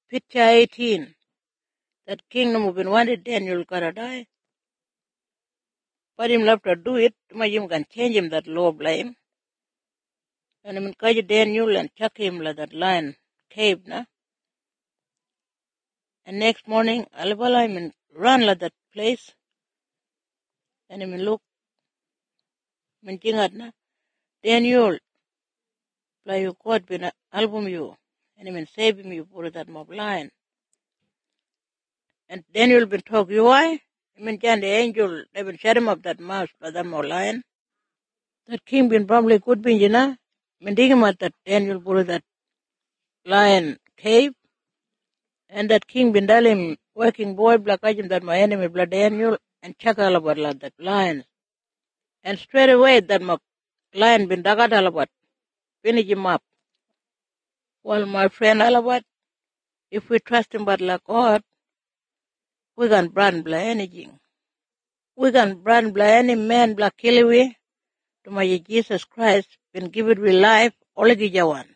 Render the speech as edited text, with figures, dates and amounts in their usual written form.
picture 18, that kingdom of wanted Daniel gotta die. But him love to do it, him can change him that law blame. And him encourage Daniel and chuck him like that lion cave, na. And next morning, Alibala him run like that place. And him look, jingat na, Daniel, play you caught bin album you. And him save him, you put that mob lion. And Daniel been talk you why? The angel, they been shut him up that mouth by that mob lion. That king been probably good bin, you know. That Daniel put that lion cave. And that king been telling working boy black agent that my enemy blood Daniel and check all about like that lion. And straight away that my lion been dug out all about, finish him up. Well, my friend all about, if we trust him but like God, we can brand black anything. We can brand black any man black kill we to my Jesus Christ been give it with life, all jawan.